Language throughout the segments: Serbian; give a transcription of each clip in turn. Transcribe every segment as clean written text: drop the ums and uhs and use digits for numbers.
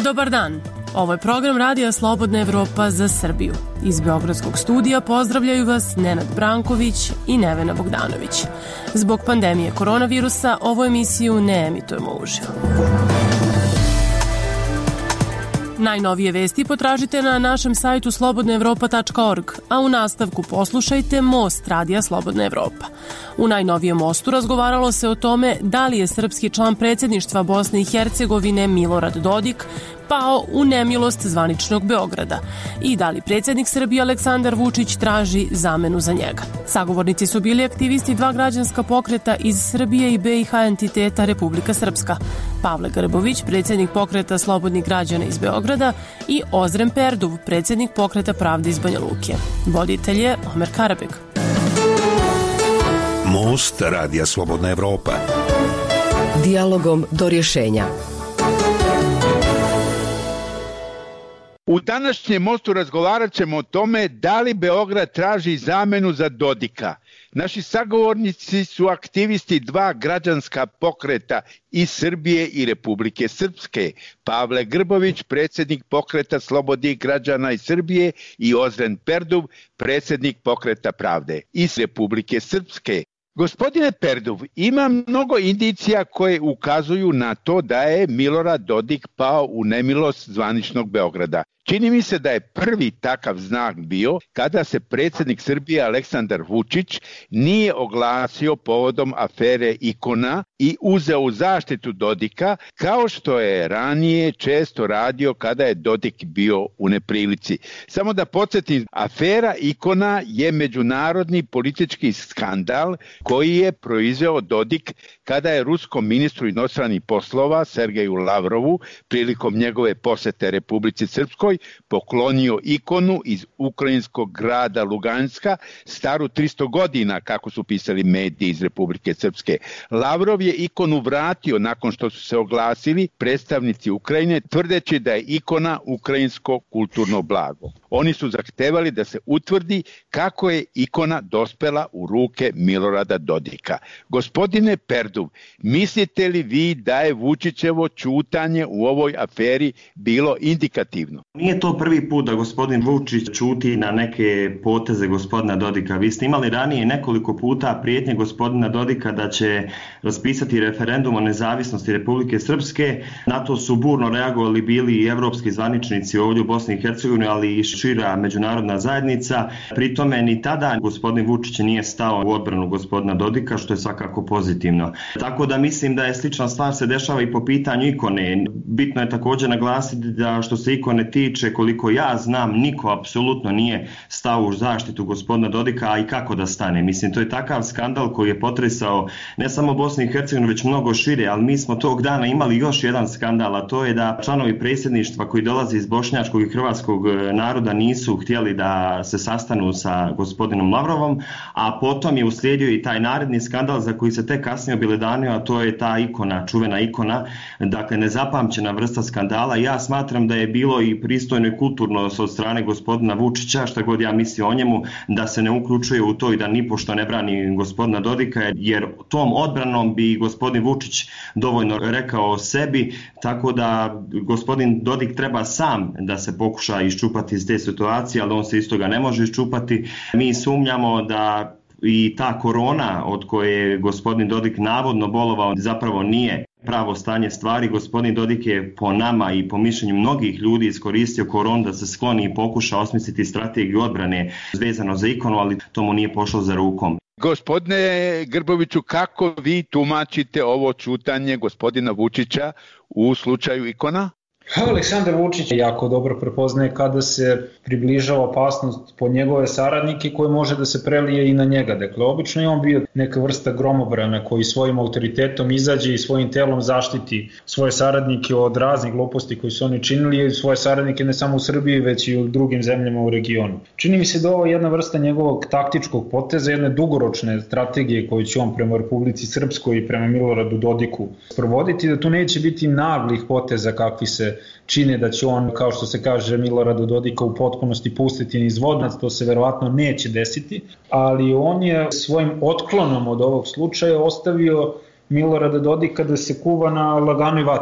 Dobar dan. Ovo je program Radija Slobodna Evropa za Srbiju. Iz Beogradskog studija pozdravljaju vas Nenad Branković i Nevena Bogdanović. Zbog pandemije koronavirusa ovu emisiju ne emitujemo uživo. Najnovije vesti potražite na našem sajtu slobodnaevropa.org, a u nastavku poslušajte Most Radija Slobodna Evropa. U najnovijem Mostu razgovaralo se o tome da li je srpski član predsjedništva Bosne i Hercegovine Milorad Dodik pao u nemilost zvaničnog Beograda i da li predsjednik Srbije Aleksandar Vučić traži zamenu za njega. Sagovornici su bili aktivisti dva građanska pokreta iz Srbije i BiH entiteta Republika Srpska, Pavle Grbović, predsjednik pokreta Slobodnih građana iz Beograda i Ozren Perduv, predsjednik pokreta Pravde iz Banja Luke. Voditelj je Omer Karabek. Most Radija Slobodna Evropa. Dijalogom do rješenja. U današnjem Mostu razgovarat ćemo o tome da li Beograd traži zamenu za Dodika. Naši sagovornici su aktivisti dva građanska pokreta iz Srbije i Republike Srpske. Pavle Grbović, predsjednik pokreta Slobodnih građana iz Srbije i Ozren Perduv, predsjednik pokreta Pravde iz Republike Srpske. Gospodine Perduv, ima mnogo indicija koje ukazuju na to da je Milorad Dodik pao u nemilost zvaničnog Beograda. Čini mi se da je prvi takav znak bio kada se predsjednik Srbije Aleksandar Vučić nije oglasio povodom afere Ikona i uzeo u zaštitu Dodika, kao što je ranije često radio kada je Dodik bio u neprilici. Samo da podsjetim, afera Ikona je međunarodni politički skandal koji je proizveo Dodik kada je ruskom ministru inostranih poslova Sergeju Lavrovu prilikom njegove posjete Republici Srpskoj poklonio ikonu iz ukrajinskog grada Luganska, staru 300 godina, kako su pisali mediji iz Republike Srpske. Lavrov je ikonu vratio nakon što su se oglasili predstavnici Ukrajine, tvrdeći da je ikona ukrajinsko kulturno blago. Oni su zahtevali da se utvrdi kako je ikona dospela u ruke Milorada Dodika. Gospodine Perduv, mislite li vi da je Vučićevo ćutanje u ovoj aferi bilo indikativno? Nije to prvi put da gospodin Vučić ćuti na neke poteze gospodina Dodika. Vi ste imali ranije nekoliko puta prijetnje gospodina Dodika da će raspisati referendum o nezavisnosti Republike Srpske. Na to su burno reagovali bili i evropski zvaničnici ovdje u Bosni i Hercegovini, ali i šira međunarodna zajednica. Pri tome ni tada gospodin Vučić nije stao u odbranu gospodina Dodika, što je svakako pozitivno. Tako da mislim da je slična stvar se dešava i po pitanju ikone. Bitno je također naglasiti da što se ikone tiče, koliko ja znam, niko apsolutno nije stao u zaštitu gospodina Dodika, a i kako da stane. Mislim, to je takav skandal koji je potresao ne samo Bosnu i Hercegovinu, već mnogo šire, ali mi smo tog dana imali još jedan skandal, a to je da članovi predsjedništva koji dolaze iz bošnjačkog i hrvatskog naroda nisu htjeli da se sastanu sa gospodinom Lavrovom, a potom je uslijedio i taj naredni skandal za koji se tek kasnije objelodanio, a to je ta ikona, čuvena ikona, dakle nezapamćena vrsta skandala. Ja smatram da je bilo i pristojno i kulturno od strane gospodina Vučića, šta god ja mislio o njemu, da se ne uključuje u to i da nipošto ne brani gospodina Dodika, jer tom odbranom bi gospodin Vučić dovoljno rekao o sebi, tako da gospodin Dodik treba sam da se pokuša iščupati iz te situacije, ali on se iz toga ne može iščupati. Mi sumnjamo da i ta korona od koje je gospodin Dodik navodno bolovao zapravo nije pravo stanje stvari. Gospodin Dodik je po nama i po mišljenju mnogih ljudi iskoristio koronu da se skloni i pokuša osmisliti strategiju odbrane vezano za ikonu, ali to mu nije pošlo za rukom. Gospodine Grboviću, kako vi tumačite ovo ćutanje gospodina Vučića u slučaju ikona? Aleksandar Vučić jako dobro prepoznaje kada se približava opasnost po njegove saradnike koje može da se prelije i na njega. Dakle, obično je on bio neka vrsta gromobrana koji svojim autoritetom izađe i svojim telom zaštiti svoje saradnike od raznih gluposti koji su oni činili i svoje saradnike ne samo u Srbiji, već i u drugim zemljama u regionu. Čini mi se da ovo je jedna vrsta njegovog taktičkog poteza, jedne dugoročne strategije koju će on prema Republici Srpskoj i prema Miloradu Dodiku sprovoditi, da tu neće biti naglih poteza kakvi se čine da će on, kao što se kaže, Milorada Dodika u potpunosti pustiti niz vodac, to se verovatno neće desiti, ali on je svojim otklonom od ovog slučaja ostavio Milorada Dodika da se kuva na laganoj vatri.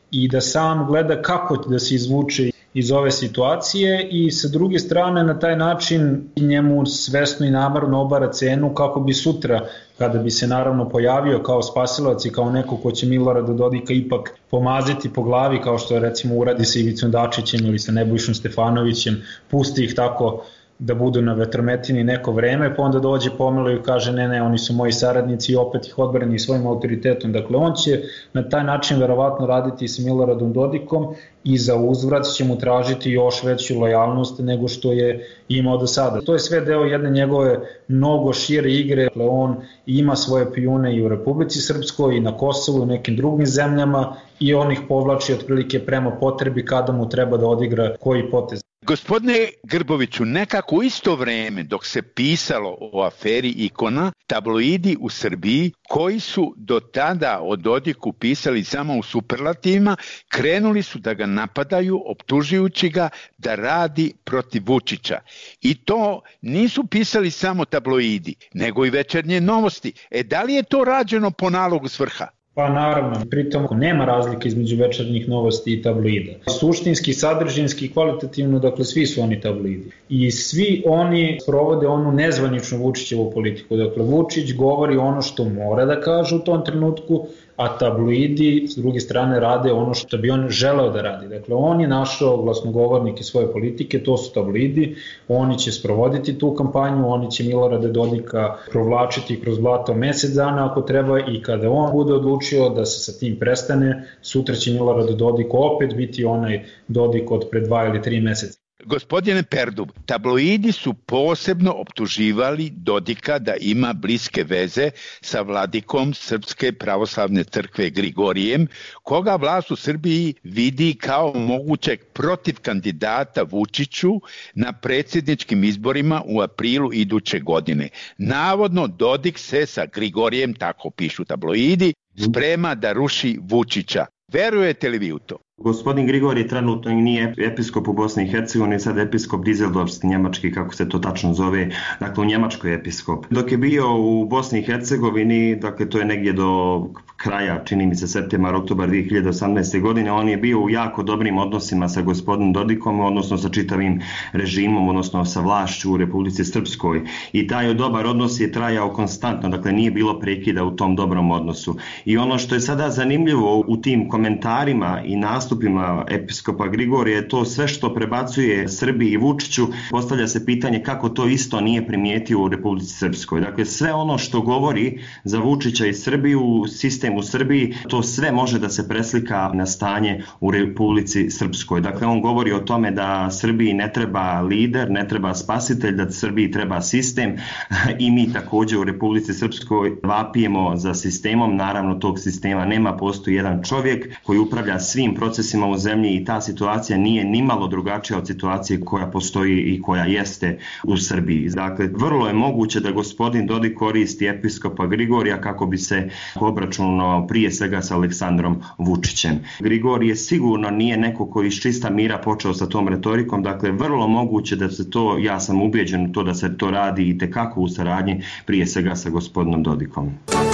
i da sam gleda kako da se izvuče iz ove situacije i sa druge strane na taj način njemu svesno i namerno obara cenu kako bi sutra, kada bi se naravno pojavio kao spasilac i kao neko ko će Milorada Dodika ipak pomaziti po glavi, kao što recimo uradi sa Ivicom Dačićem ili sa Nebojšom Stefanovićem, pusti ih tako da budu na vetrometini neko vreme, pa onda dođe pomelo i kaže ne, oni su moji saradnici i opet ih odbrani svojim autoritetom. Dakle, on će na taj način verovatno raditi sa Miloradom Dodikom i za uzvrat će mu tražiti još veću lojalnost nego što je imao do sada. To je sve deo jedne njegove mnogo šire igre. Dakle, on ima svoje pijune i u Republici Srpskoj i na Kosovu i u nekim drugim zemljama i on ih povlači otprilike prema potrebi kada mu treba da odigra koji potez. Gospodine Grboviću, nekako u isto vreme dok se pisalo o aferi Ikona, tabloidi u Srbiji koji su do tada o Dodiku pisali samo u superlativima, krenuli su da ga napadaju optužujući ga da radi protiv Vučića. I to nisu pisali samo tabloidi, nego i Večernje novosti. Da li je to rađeno po nalogu s vrha? Pa naravno, pritom nema razlike između Večernjih novosti i tabloida. Suštinski, sadržinski i kvalitativno, dakle svi su oni tabloidi. I svi oni provode onu nezvaničnu Vučićevu politiku. Dakle, Vučić govori ono što mora da kaže u tom trenutku, a tabloidi s druge strane rade ono što bi on želeo da radi. Dakle, on je našao glasnogovornike svoje politike, to su tabloidi, oni će sprovoditi tu kampanju, oni će Milorada Dodika provlačiti kroz blato mesec dana ako treba i kada on bude odlučio da se sa tim prestane, sutra će Milorad Dodik opet biti onaj Dodik od pre 2 ili 3 meseca. Gospodine Perdub, tabloidi su posebno optuživali Dodika da ima bliske veze sa vladikom Srpske pravoslavne crkve Grigorijem, koga vlast u Srbiji vidi kao mogućeg protiv kandidata Vučiću na predsjedničkim izborima u aprilu iduće godine. Navodno Dodik se sa Grigorijem, tako pišu tabloidi, sprema da ruši Vučića. Verujete li vi u to? Gospodin Grigorije trenutno nije episkop u Bosni i Hercegovini, sad episkop Dizeldorfski, njemački, kako se to tačno zove, dakle u Njemačkoj episkop. Dok je bio u Bosni i Hercegovini, dakle to je negdje do kraja, čini mi se septembar, oktobar 2018. godine, on je bio u jako dobrim odnosima sa gospodinom Dodikom, odnosno sa čitavim režimom, odnosno sa vlašću u Republici Srpskoj. I taj dobar odnos je trajao konstantno, dakle nije bilo prekida u tom dobrom odnosu. I ono što je sada zanimljivo u tim komentarima i nastupima episkopa Grigorija je to sve što prebacuje Srbiji i Vučiću, postavlja se pitanje kako to isto nije primijetio u Republici Srpskoj. Dakle, sve ono što govori za Vučića i Srbiju, sistem u Srbiji, to sve može da se preslika na stanje u Republici Srpskoj. Dakle, on govori o tome da Srbiji ne treba lider, ne treba spasitelj, da Srbiji treba sistem i mi također u Republici Srpskoj vapijemo za sistemom. Naravno, tog sistema nema, postoji jedan čovjek koji upravlja svim procesima u zemlji i ta situacija nije nimalo drugačija od situacije koja postoji i koja jeste u Srbiji. Dakle, vrlo je moguće da gospodin Dodik koristi episkopa Grigorija kako bi se obračunao prije svega sa Aleksandrom Vučićem. Grigorije sigurno nije neko koji iz čista mira počeo sa tom retorikom, dakle vrlo moguće da se to, ja sam ubeđen u to da se to radi i tekako u saradnji prije svega sa gospodinom Dodikom.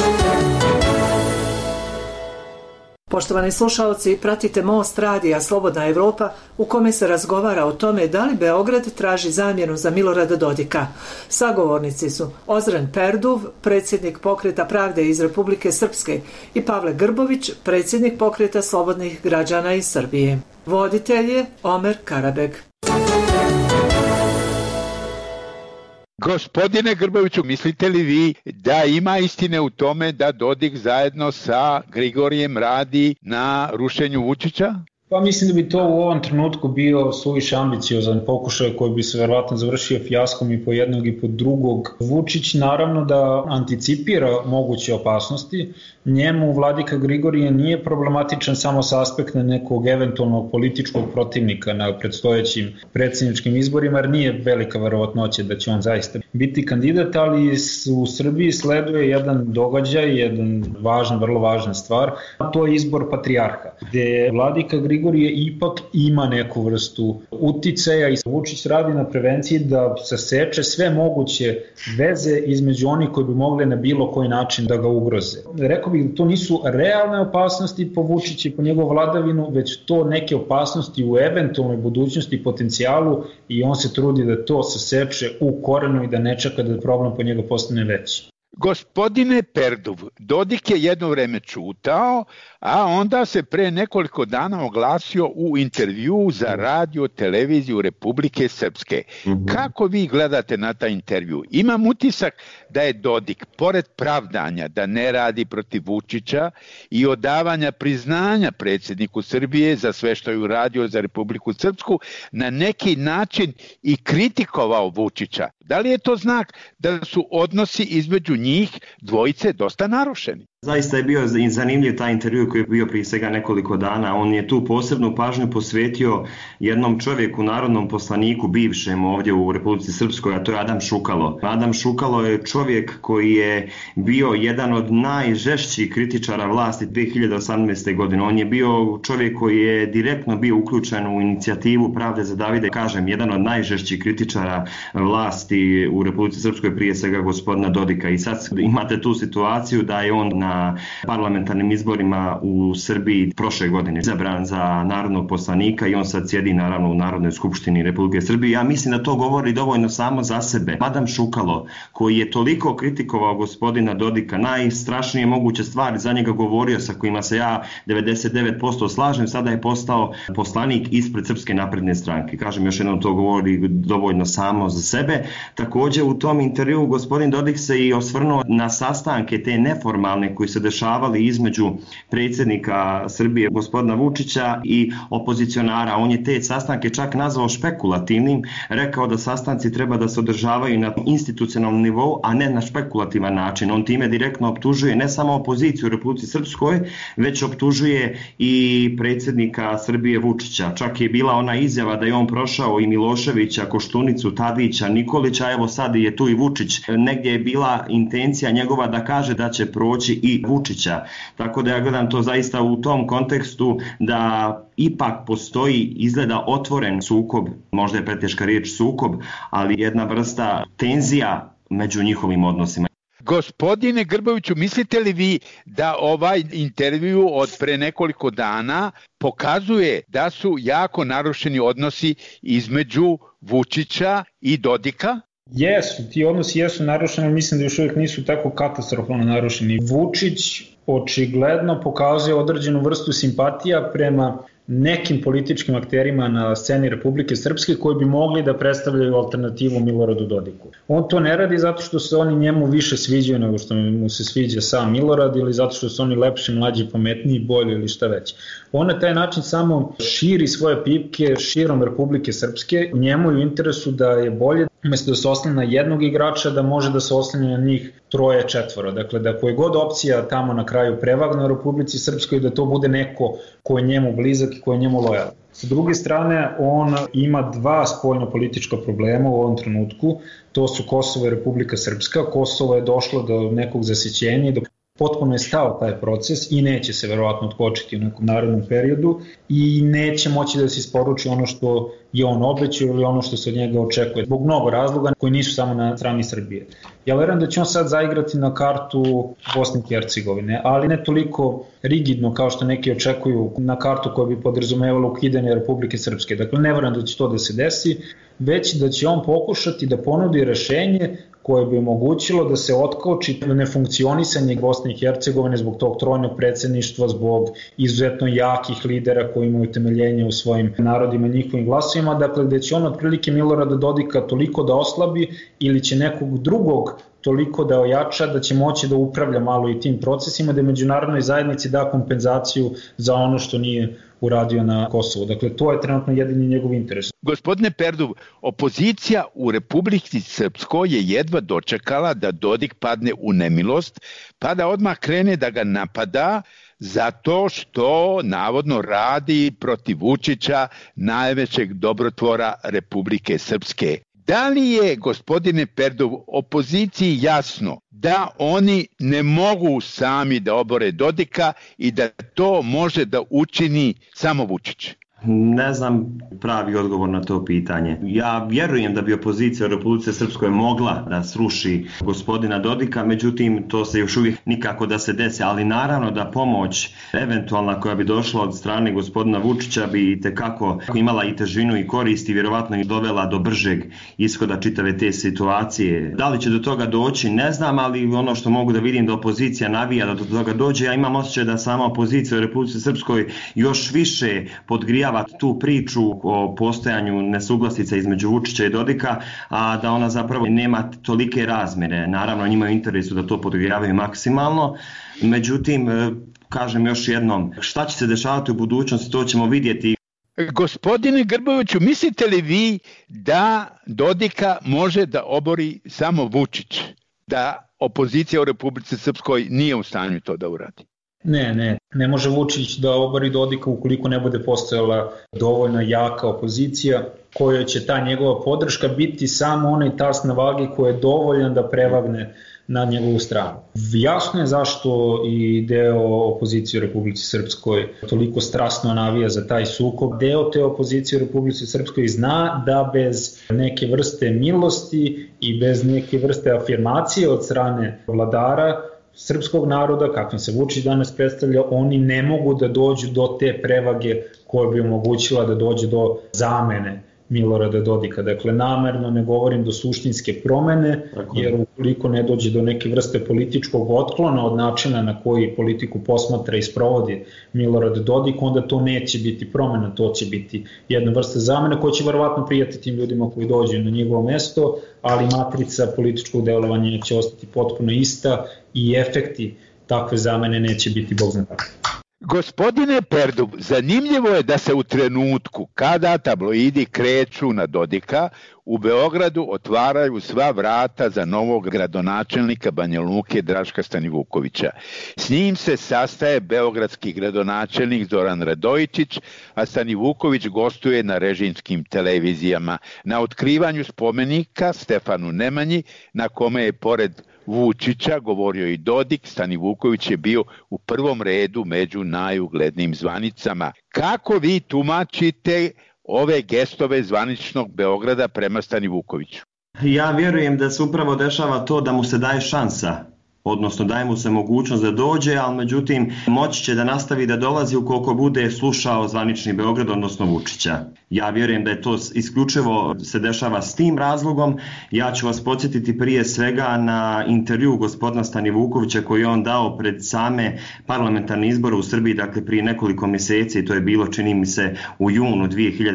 Poštovani slušalci, pratite Most radija Slobodna Evropa u kome se razgovara o tome da li Beograd traži zamjenu za Milorada Dodika. Sagovornici su Ozren Perduv, predsjednik Pokreta pravde iz Republike Srpske i Pavle Grbović, predsjednik Pokreta slobodnih građana iz Srbije. Voditelj je Omer Karabeg. Gospodine Grboviću, mislite li vi da ima istine u tome da Dodik zajedno sa Grigorijem radi na rušenju Vučića? Pa mislim da bi to u ovom trenutku bio suviše ambiciozan pokušaj koji bi se verovatno završio fijaskom i po jednog i po drugog. Vučić naravno da anticipira moguće opasnosti. Njemu vladika Grigorije nije problematičan samo sa aspekta nekog eventualnog političkog protivnika na predstojećim predsjedničkim izborima, jer nije velika verovatnoća da će on zaista biti kandidat, ali u Srbiji sleduje jedan događaj, jedan vrlo važna stvar, a to je izbor patrijarha, gde vladika Grigorije Gligorije ipak ima neku vrstu uticaja i Vučić radi na prevenciji da saseče sve moguće veze između onih koji bi mogli na bilo koji način da ga ugroze. Rekao bih da to nisu realne opasnosti po Vučića i po njegovu vladavinu, već to neke opasnosti u eventualnoj budućnosti i potencijalu i on se trudi da to saseče u korenu i da ne čeka da problem po njega postane veći. Gospodine Perduv, Dodik je jedno vreme čutao, a onda se pre nekoliko dana oglasio u intervju za radio televiziju Republike Srpske. Kako vi gledate na taj intervju? Imam utisak da je Dodik, pored pravdanja da ne radi protiv Vučića i odavanja priznanja predsjedniku Srbije za sve što je uradio za Republiku Srpsku, na neki način i kritikovao Vučića. Da li je to znak da su odnosi između njih dvojice dosta narušeni? Zaista je bio zanimljiv taj intervju koji je bio prije svega nekoliko dana. On je tu posebnu pažnju posvetio jednom čovjeku, narodnom poslaniku, bivšem ovdje u Republici Srpskoj, a to je Adam Šukalo. Adam Šukalo je čovjek koji je bio jedan od najžešćih kritičara vlasti 2018. godine. On je bio čovjek koji je direktno bio uključen u inicijativu Pravde za Davide, kažem, jedan od najžešćih kritičara vlasti u Republici Srpskoj, prije svega gospodina Dodika. I sad imate tu situaciju da je on na parlamentarnim izborima u Srbiji prošle godine izabran za narodnog poslanika i on sad sjedi naravno u Narodnoj skupštini Republike Srbije. Ja mislim da to govori dovoljno samo za sebe. Adam Šukalo, koji je toliko kritikovao gospodina Dodika, najstrašnije moguće stvari za njega govorio, sa kojima se ja 99% slažem, sada je postao poslanik ispred Srpske napredne stranke. Kažem, još jednom, to govori dovoljno samo za sebe. Također u tom intervju gospodin Dodik se i osvrnuo na sastanke te neformalne koji se dešavali između predsjednika Srbije gospodina Vučića i opozicionara. On je te sastanke čak nazvao špekulativnim, rekao da sastanci treba da se održavaju na institucionalnom nivou, a ne na špekulativan način. On time direktno optužuje ne samo opoziciju u Republici Srpskoj, već optužuje i predsjednika Srbije Vučića. Čak je bila ona izjava da je on prošao i Miloševića, Koštunicu, Tadića, Nikolića, evo sad je tu i Vučić. Negdje je bila intencija njegova da kaže da će proći i Vučića. Tako da ja gledam to zaista u tom kontekstu da ipak postoji, izgleda, otvoren sukob, možda je preteška riječ sukob, ali jedna vrsta tenzija među njihovim odnosima. Gospodine Grboviću, mislite li vi da ovaj intervju od pre nekoliko dana pokazuje da su jako narušeni odnosi između Vučića i Dodika? Jesu, ti odnosi jesu narušeni, mislim da još uvijek nisu tako katastrofalno narušeni. Vučić očigledno pokazuje određenu vrstu simpatija prema nekim političkim akterima na sceni Republike Srpske koji bi mogli da predstavljaju alternativu Miloradu Dodiku. On to ne radi zato što se oni njemu više sviđaju nego što mu se sviđa sam Milorad ili zato što su oni lepši, mlađi, pametniji, bolji ili šta već. On na taj način samo širi svoje pipke širom Republike Srpske. Njemu je u interesu da je bolje, umjesto da se oslanja na jednog igrača, da može da se oslanja na njih 3-4. Dakle, da koja god opcija tamo na kraju prevagne u Republici Srpskoj, da to bude neko ko je njemu blizak i ko je njemu lojalan. Sa druge strane, on ima dva spoljno-politička problema u ovom trenutku. To su Kosovo i Republika Srpska. Kosovo je došlo do nekog zasićenja i do potpuno je stao taj proces i neće se verovatno otkočiti u nekom narednom periodu i neće moći da se isporuči ono što je on obećao ili ono što se od njega očekuje. Zbog mnogo razloga koji nisu samo na strani Srbije. Ja verujem da će on sad zaigrati na kartu Bosne i Hercegovine, ali ne toliko rigidno kao što neki očekuju na kartu koja bi podrazumevala ukidanje Republike Srpske. Dakle, ne verujem da će to da se desi, već da će on pokušati da ponudi rešenje koje bi omogućilo da se otkoči nefunkcionisanje Bosne i Hercegovine zbog tog trojnog predsjedništva, zbog izuzetno jakih lidera koji imaju temeljenje u svojim narodima i njihovim glasovima, dakle da će on otprilike Milorada Dodika toliko da oslabi ili će nekog drugog toliko da ojača da će moći da upravlja malo i tim procesima, da međunarodnoj zajednici da kompenzaciju za ono što nije uradio na Kosovu. Dakle, to je trenutno jedini njegov interes. Gospodine Perduv, opozicija u Republici Srpskoj je jedva dočekala da Dodik padne u nemilost, pa da odmah krene da ga napada zato što navodno radi protiv Vučića, najvećeg dobrotvora Republike Srpske. Da li je, gospodine Perduv, opoziciji jasno da oni ne mogu sami da obore Dodika i da to može da učini samo Vučić? Ne znam pravi odgovor na to pitanje. Ja vjerujem da bi opozicija u Republici Srpskoj mogla da sruši gospodina Dodika, međutim to se još uvijek nikako da se desi, ali naravno da pomoć eventualna koja bi došla od strane gospodina Vučića bi itekako imala i težinu i korist i vjerovatno i dovela do bržeg ishoda čitave te situacije. Da li će do toga doći, ne znam, ali ono što mogu da vidim da opozicija navija da do toga dođe, ja imam osjećaj da sama opozicija u Republici Srpskoj još više podgrija tu priču o postojanju nesuglasica između Vučića i Dodika, a da ona zapravo nema tolike razmjere. Naravno, njima je u interesu da to podgrijavaju maksimalno. Međutim, kažem još jednom, šta će se dešavati u budućnosti, to ćemo vidjeti. Gospodine Grboviću, mislite li vi da Dodika može da obori samo Vučić? Da opozicija u Republici Srpskoj nije u stanju to da uradi? Ne može Vučić da obori Dodika ukoliko ne bude postojala dovoljno jaka opozicija kojoj će ta njegova podrška biti samo onaj tas na vagi koji je dovoljan da prevagne na njegovu stranu. Jasno je zašto i deo opozicije u Republici Srpskoj toliko strasno navija za taj sukob. Deo te opozicije u Republici Srpskoj zna da bez neke vrste milosti i bez neke vrste afirmacije od strane vladara srpskog naroda, kakvim se Vučić danas predstavlja, oni ne mogu da dođu do te prevage koja bi omogućila da dođe do zamene Milorada Dodika. Dakle, namerno ne govorim do suštinske promene, jer ukoliko ne dođe do neke vrste političkog otklona od načina na koji politiku posmatra i sprovodi Milorad Dodik, onda to neće biti promena, to će biti jedna vrsta zamene koja će verovatno prijati tim ljudima koji dođu na njegovo mesto, ali matrica političkog delovanja će ostati potpuno ista i efekti takve zamene neće biti bog zna kako. Gospodine Perdub, zanimljivo je da se u trenutku kada tabloidi kreću na Dodika, u Beogradu otvaraju sva vrata za novog gradonačelnika Banja Luke Draška Stanivukovića. S njim se sastaje beogradski gradonačelnik Zoran Radojičić, a Stanivuković gostuje na režimskim televizijama. Na otkrivanju spomenika Stefanu Nemanji, na kome je pored Vučića govorio i Dodik, Stanivuković je bio u prvom redu među najuglednijim zvanicama. Kako vi tumačite ove gestove zvaničnog Beograda prema Stanivukoviću? Ja vjerujem da se upravo dešava to da mu se daje šansa, odnosno daje mu se mogućnost da dođe, ali međutim moći će da nastavi da dolazi ukoliko bude slušao zvanični Beograd, odnosno Vučića. Ja vjerujem da je to isključivo se dešava s tim razlogom. Ja ću vas podsjetiti prije svega na intervju gospodina Stanivukovića koji je on dao pred same parlamentarne izbore u Srbiji, dakle prije nekoliko mjeseci, to je bilo čini mi se u junu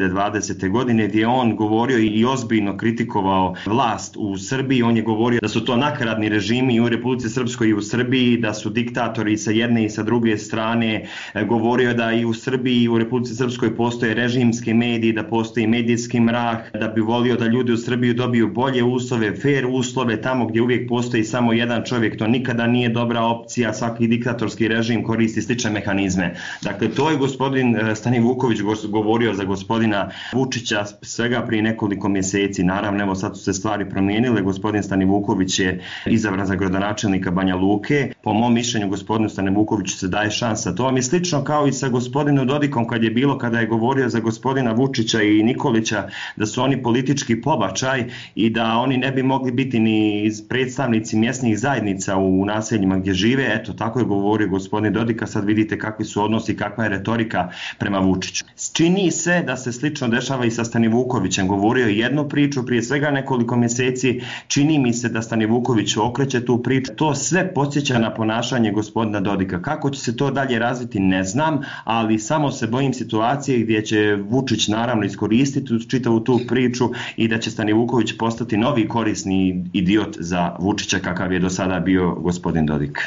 2020. godine, gdje je on govorio i ozbiljno kritikovao vlast u Srbiji. On je govorio da su to nakaradni režimi u Republici Srpskoj i u Srbiji, da su diktatori sa jedne i sa druge strane. Govorio da i u Srbiji i u Republici Srpskoj postoje režimski mediji, da postoji medijski mrah, da bi volio da ljudi u Srbiji dobiju bolje uslove, fair uslove, tamo gdje uvijek postoji samo jedan čovjek. To nikada nije dobra opcija, svaki diktatorski režim koristi slične mehanizme. Dakle, to je gospodin Stanivuković govorio za gospodina Vučića svega prije nekoliko mjeseci. Naravno, evo sad su se stvari promijenile. Gospodin Stanivuković je izabran za gradonačelnika Banja Luke. Po mom mišljenju gospodinu Stanivukoviću se daje šansa. To vam je slično kao i sa gospodinom Dodikom kada je govorio za gospodina Vučića i Nikolića da su oni politički pobačaj i da oni ne bi mogli biti ni predstavnici mjesnih zajednica u naseljima gdje žive. Eto, tako je govorio gospodin Dodika. Sad vidite kakvi su odnosi, kakva je retorika prema Vučiću. Čini se da se slično dešava i sa Stanivukovićem. Govorio je jednu priču prije svega nekoliko mjeseci. Čini mi se da Stanivuković okreće tu priču. To sve podsjeća na ponašanje gospodina Dodika. Kako će se to dalje razviti ne znam, ali samo se bojim situacije gdje će Vučić naravno iskoristiti čitavu tu priču i da će Stanivuković postati novi korisni idiot za Vučića kakav je do sada bio gospodin Dodik.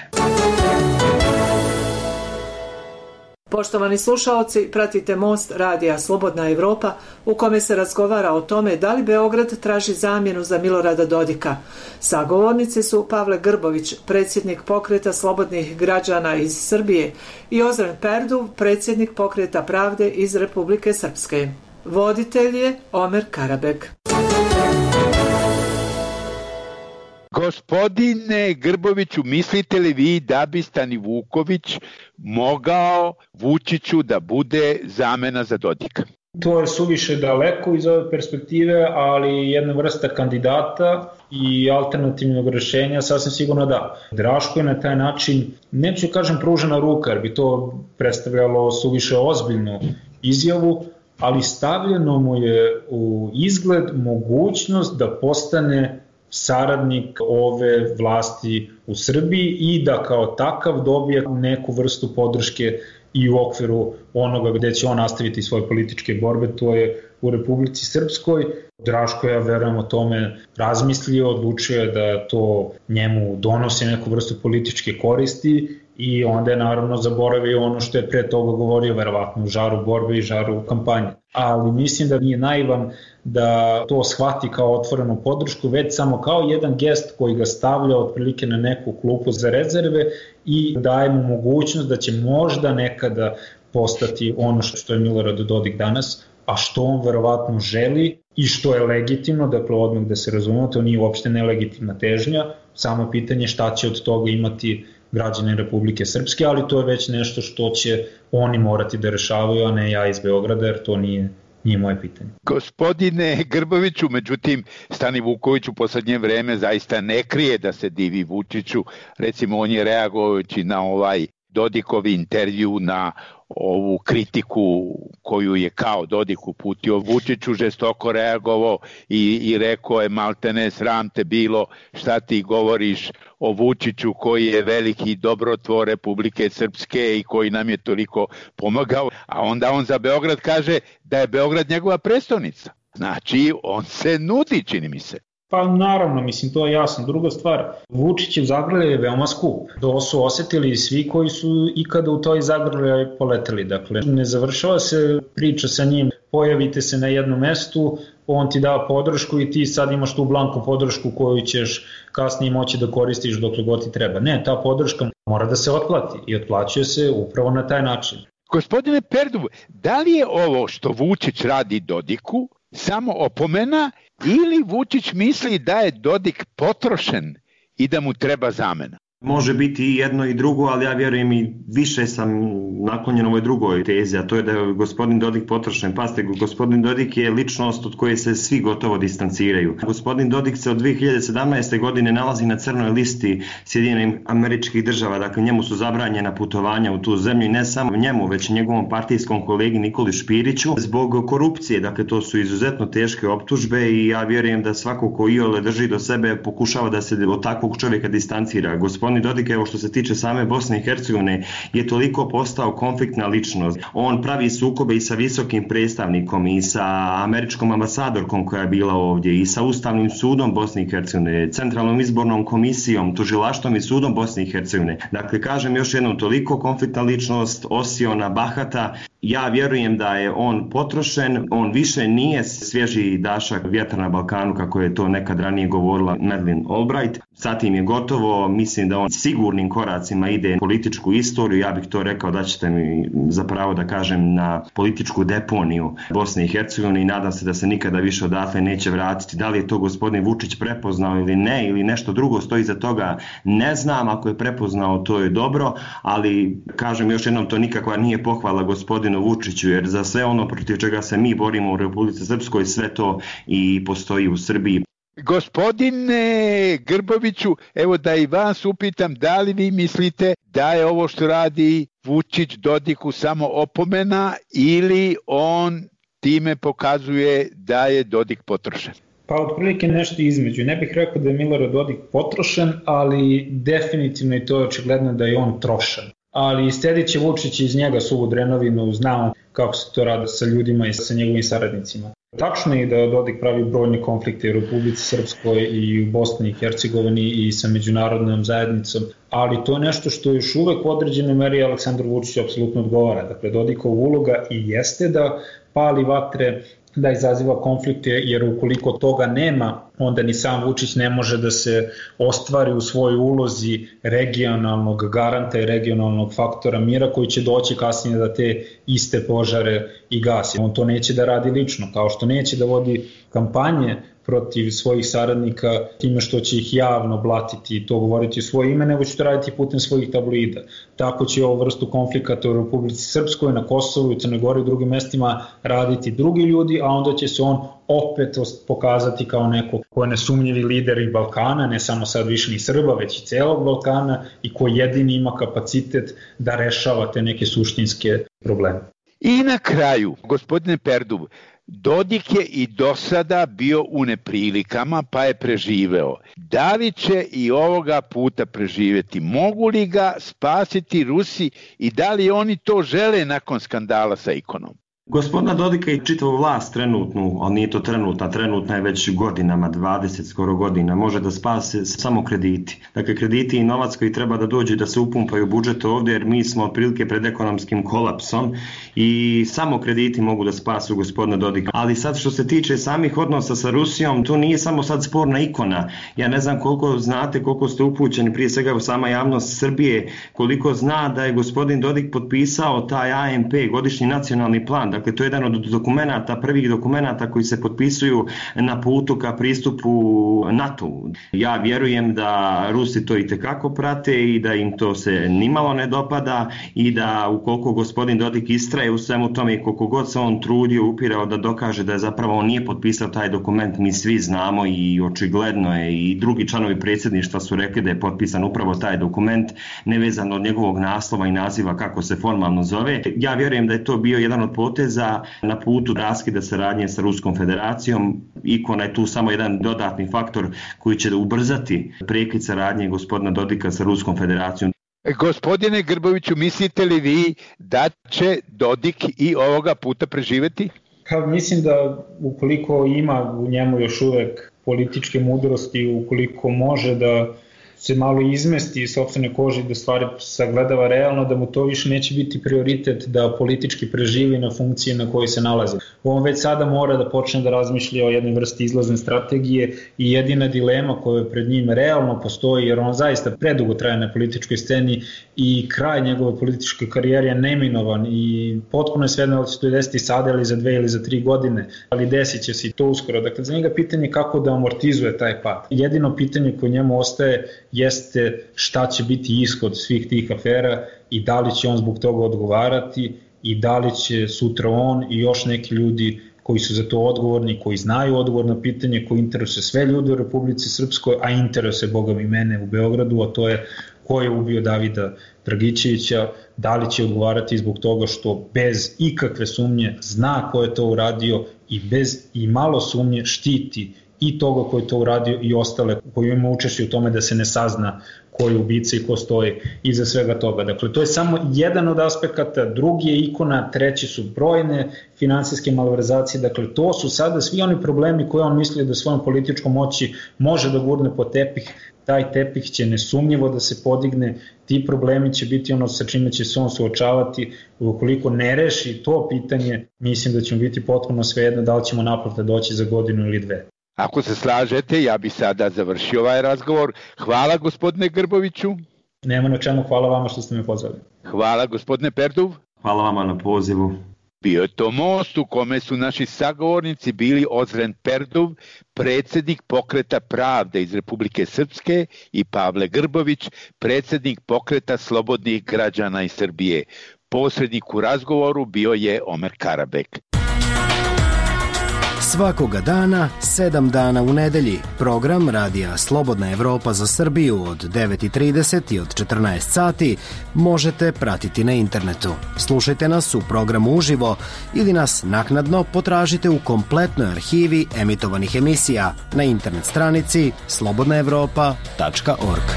Poštovani slušaoci, pratite Most radija Slobodna Evropa u kome se razgovara o tome da li Beograd traži zamjenu za Milorada Dodika. Sagovornici su Pavle Grbović, predsjednik pokreta slobodnih građana iz Srbije, i Ozren Perduv, predsjednik pokreta Pravde iz Republike Srpske. Voditelj je Omer Karabek. Gospodine Grboviću, mislite li vi da bi Stanivuković mogao Vučiću da bude zamena za Dodika? To je suviše daleko iz ove perspektive, ali jedna vrsta kandidata i alternativnog rešenja sasvim sigurno da. Draško je na taj način, neću kažem pružena ruka, jer bi to predstavljalo suviše ozbiljnu izjavu, ali stavljeno mu je u izgled mogućnost da postane saradnik ove vlasti u Srbiji i da kao takav dobije neku vrstu podrške i u okviru onoga gde će on nastaviti svoje političke borbe, to je u Republici Srpskoj. Draško, ja verujem, o tome razmislio, odlučio je da to njemu donosi neku vrstu političke koristi i onda je naravno zaboravio ono što je pre toga govorio, verovatno u žaru borbe i žaru kampanje. Ali mislim da nije naivan da to shvati kao otvorenu podršku, već samo kao jedan gest koji ga stavlja otprilike na neku klupu za rezerve i daje mu mogućnost da će možda nekada postati ono što je Milorad Dodik danas, a što on verovatno želi i što je legitimno, dakle odmah da se razumemo, to nije uopšte nelegitimna težnja, samo pitanje šta će od toga imati građani Republike Srpske, ali to je već nešto što će oni morati da rešavaju, a ne ja iz Beograda, jer to nije moje pitanje. Gospodine Grboviću, međutim, Stanivuković u poslednje vreme zaista ne krije da se divi Vučiću. Recimo, on je reagujući na ovaj Dodikov intervju, na ovu kritiku koju je kao Dodik uputio Vučiću, žestoko reagovao i rekao je maltene sram te bilo šta ti govoriš o Vučiću koji je veliki dobrotvor Republike Srpske i koji nam je toliko pomagao, a onda on za Beograd kaže da je Beograd njegova prestonica. Znači, on se nudi, čini mi se. Pa naravno, mislim, to je jasno. Druga stvar, Vučićev zagrljaj je veoma skup. To su osetili svi koji su ikada u toj zagrljaj poleteli. Dakle, ne završava se priča sa njim, pojavite se na jednom mestu, on ti da podršku i ti sad imaš tu blanku podršku koju ćeš kasnije moći da koristiš dokle god ti treba. Ne, ta podrška mora da se otplati i otplaćuje se upravo na taj način. Gospodine Perduv, da li je ovo što Vučić radi Dodiku samo opomena ili Vučić misli da je Dodik potrošen i da mu treba zamena? Može biti i jedno i drugo, ali ja vjerujem i više sam naklonjen ovoj drugoj tezi, a to je da je gospodin Dodik potrošen. Pazite, gospodin Dodik je ličnost od koje se svi gotovo distanciraju. Gospodin Dodik se od 2017. godine nalazi na crnoj listi Sjedinjenih Američkih Država, dakle njemu su zabranjena putovanja u tu zemlju i ne samo njemu, već i njegovom partijskom kolegi Nikoli Špiriću zbog korupcije. Dakle, to su izuzetno teške optužbe i ja vjerujem da svako ko iole drži do sebe pokušava da se od takvog čovjeka distancira. Gospodin Dodik, evo što se tiče same Bosne i Hercegovine, je toliko postao konfliktna ličnost. On pravi sukobe i sa visokim predstavnikom i sa američkom ambasadorkom koja je bila ovdje i sa Ustavnim sudom Bosne i Hercegovine, Centralnom izbornom komisijom, tužilaštvom i sudom Bosne i Hercegovine. Dakle, kažem još jednom, toliko konfliktna ličnost, osiona, bahata. Ja vjerujem da je on potrošen, on više nije svježi dašak vjetra na Balkanu kako je to nekad ranije govorila Madeleine Albright. Zatim je gotovo, mislim da on sigurnim koracima ide političku istoriju, ja bih to rekao da ćete mi zapravo da kažem na političku deponiju Bosne i Hercegovine i nadam se da se nikada više odatle neće vratiti. Da li je to gospodin Vučić prepoznao ili ne, ili nešto drugo stoji za toga, ne znam. Ako je prepoznao, to je dobro, ali kažem još jednom, to nikakva nije pohvala gospodinu Vučiću, jer za sve ono protiv čega se mi borimo u Republici Srpskoj, sve to i postoji u Srbiji. Gospodine Grboviću, evo da i vas upitam, da li vi mislite da je ovo što radi Vučić Dodiku samo opomena ili on time pokazuje da je Dodik potrošen? Pa otprilike nešto između. Ne bih rekao da je Milorad Dodik potrošen, ali definitivno i to je očigledno da je on trošan. Ali sledit će Vučić iz njega suvu drenovinu, znamo kako se to radi sa ljudima i sa njegovim saradnicima. Tačno je da Dodik pravi brojne konflikte u Republici Srpskoj i u Bosni i Hercegovini i sa međunarodnom zajednicom, ali to je nešto što još uvek u određenoj meri Aleksandar Vučić apsolutno odgovara. Dakle, Dodikova uloga i jeste da pali vatre, da izaziva konflikte, jer ukoliko toga nema, onda ni sam Vučić ne može da se ostvari u svojoj ulozi regionalnog garanta i regionalnog faktora mira koji će doći kasnije da te iste požare i gasi. On to neće da radi lično, kao što neće da vodi kampanje protiv svojih saradnika time što će ih javno blatiti i to govoriti u svoje ime, nego će to raditi putem svojih tabloida. Tako će ovu vrstu konflikata u Republici Srpskoj, na Kosovu, u Crnoj Gori i drugim mestima raditi drugi ljudi, a onda će se on opet pokazati kao neko ko je nesumnjivi lider i Balkana, ne samo sad više ni Srba, već i celog Balkana i ko jedini ima kapacitet da rešava te neke suštinske probleme. I na kraju, gospodine Perduv, Dodik je i do sada bio u neprilikama pa je preživeo. Da li će i ovoga puta preživeti? Mogu li ga spasiti Rusi i da li oni to žele nakon skandala sa ikonom? Gospodina Dodika i čitavu vlast trenutnu, ali nije to trenutna je već godinama, 20 skoro godina, može da spase samo krediti. Dakle, krediti i novac koji treba da dođe da se upumpaju u budžet ovdje, jer mi smo otprilike pred ekonomskim kolapsom i samo krediti mogu da spasu gospodina Dodika. Ali sad što se tiče samih odnosa sa Rusijom, to nije samo sad sporna ikona. Ja ne znam koliko znate, koliko ste upućeni, prije svega sama javnost Srbije, koliko zna da je gospodin Dodik potpisao taj ANP, godišnji nacionalni plan. Dakle, to je jedan od dokumenata, prvih dokumenata koji se potpisuju na putu ka pristupu NATO-u. Ja vjerujem da Rusi to itekako prate i da im to se nimalo ne dopada i da ukoliko gospodin Dodik istraje u svemu tome i koliko god se on trudio, upirao da dokaže da je zapravo on nije potpisao taj dokument, mi svi znamo i očigledno je i drugi članovi predsjedništva su rekli da je potpisan upravo taj dokument, nevezano od njegovog naslova i naziva kako se formalno zove. Ja vjerujem da je to bio jedan od poteza na putu raskida saradnje sa Ruskom federacijom. Ikona je tu samo jedan dodatni faktor koji će ubrzati prekid saradnje gospodina Dodika sa Ruskom federacijom. Gospodine Grboviću, mislite li vi da će Dodik i ovoga puta preživeti? Mislim da ukoliko ima u njemu još uvek političke mudrosti, ukoliko može da se malo izmesti iz sopstvene kože i da stvari sagledava realno, da mu to više neće biti prioritet da politički preživi na funkciji na kojoj se nalazi. On već sada mora da počne da razmišlja o jednoj vrsti izlazne strategije i jedina dilema koja pred njim realno postoji, jer on zaista predugo traje na političkoj sceni i kraj njegove političke karijere je neminovan i potpuno je svejedno da li će to desiti sada ili za 2 ili za 3 godine, ali desit će se i to uskoro. Dakle, za njega pitanje je kako da amortizuje taj pad. Jedino pitanje koje njemu ostaje jeste šta će biti ishod svih tih afera i da li će on zbog toga odgovarati i da li će sutra on i još neki ljudi koji su za to odgovorni, koji znaju odgovor na pitanje koji interesuje sve ljude u Republici Srpskoj, a interesuje Boga mi mene u Beogradu, a to je ko je ubio Davida Dragičevića, da li će odgovarati zbog toga što bez ikakve sumnje zna ko je to uradio i bez i malo sumnje štiti i toga ko je to uradio i ostale koji ima učešće u tome da se ne sazna ko je ubica i ko stoji iza svega toga. Dakle, to je samo jedan od aspekata, drugi je ikona, treći su brojne finansijske malverzacije, dakle, to su sada svi oni problemi koje on misli da svojom političkom moći može da gurne po tepih, taj tepih će nesumnjivo da se podigne, ti problemi će biti ono sa čime će se on suočavati, ukoliko ne reši to pitanje, mislim da ćemo biti potpuno svejedno da li ćemo naplata doći za godinu ili 2. Ako se slažete, ja bi sada završio ovaj razgovor. Hvala gospodine Grboviću. Nema na čemu, hvala vama što ste me pozvali. Hvala gospodine Perduv. Hvala vama na pozivu. Bio je to most u kome su naši sagovornici bili Ozren Perduv, predsjednik Pokreta pravde iz Republike Srpske, i Pavle Grbović, predsjednik Pokreta slobodnih građana iz Srbije. Posrednik u razgovoru bio je Omer Karabek. Svakoga dana, 7 dana u nedelji, program Radija Slobodna Evropa za Srbiju od 9:30 i od 14 sati možete pratiti na internetu. Slušajte nas u programu uživo ili nas naknadno potražite u kompletnoj arhivi emitovanih emisija na internet stranici slobodnaevropa.org.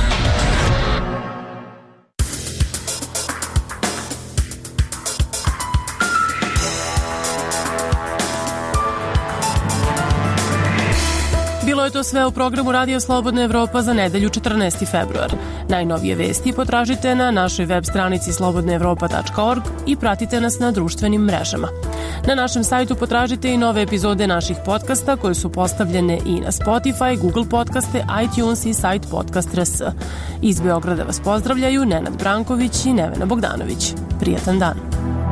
Bilo je to sve u programu Radija Slobodna Evropa za nedelju 14. februar. Najnovije vesti potražite na našoj web stranici slobodnaevropa.org i pratite nas na društvenim mrežama. Na našem sajtu potražite i nove epizode naših podcasta koje su postavljene i na Spotify, Google podcaste, iTunes i sajt Podcast.rs. Iz Beograda vas pozdravljaju Nenad Branković i Nevena Bogdanović. Prijatan dan!